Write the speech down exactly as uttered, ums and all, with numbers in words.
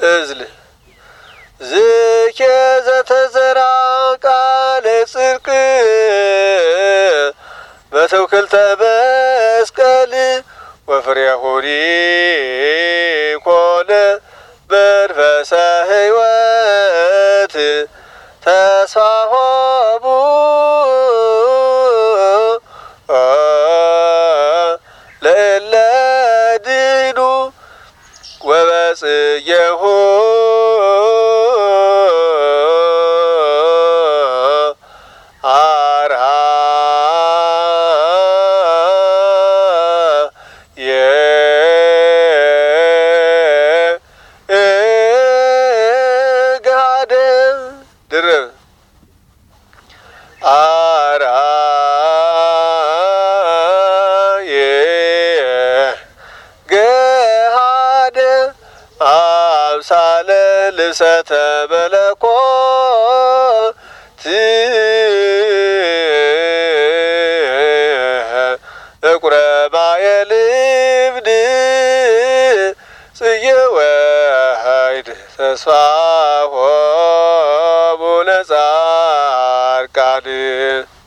እዝል ዝኬ ዘተዘራ ቃለ ጽድቅ በትውክልተ መስቀል ወፍሬሁኒ ኮነ መንፈሰ ሕይወት ተስፋሆሙ ለእለ ድኑ ወበጽየሁ አምሳለ ልብሰተ መለኮት እቁረ ማየ ልብድ ጽየወ ኃይድ ተስፋሆሙ ለጻድቃን